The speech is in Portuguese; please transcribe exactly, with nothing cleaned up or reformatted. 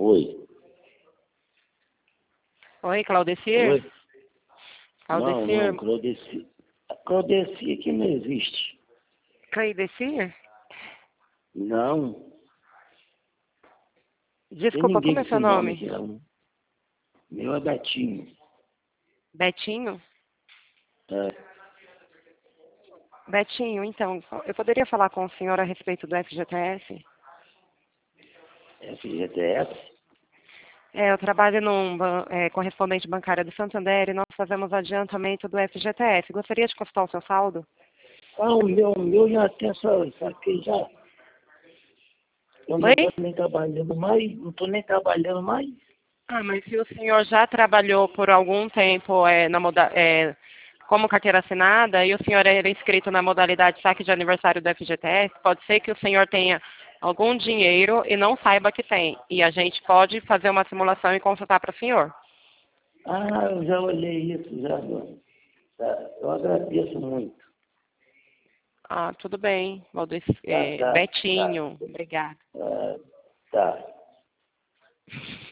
Oi. Oi, Claudecir? Oi. Não, Claudecir? não, Claudeci. Claudeci aqui não existe. Claudecir? Não. Tem Desculpa, ninguém como é com seu esse nome nome? aqui, não. Meu é Betinho. Betinho? É. Betinho, então, eu poderia falar com o senhor a respeito do F G T S? F G T S? É, eu trabalho num ban- é, correspondente bancária do Santander e nós fazemos adiantamento do F G T S. Gostaria de consultar o seu saldo? Ah, o meu, o meu já tem essa, isso aqui já. Eu não Oi? estou nem trabalhando mais, não estou nem trabalhando mais. Ah, mas se o senhor já trabalhou por algum tempo é, na moda, é, como carteira assinada e o senhor era inscrito na modalidade saque de aniversário do F G T S, pode ser que o senhor tenha algum dinheiro e não saiba que tem. E a gente pode fazer uma simulação e consultar para o senhor. Ah, eu já olhei isso, já. Tá, eu agradeço muito. Ah, tudo bem, Valdec, Tá, é, tá, tá. Betinho. Obrigada. Ah, tá.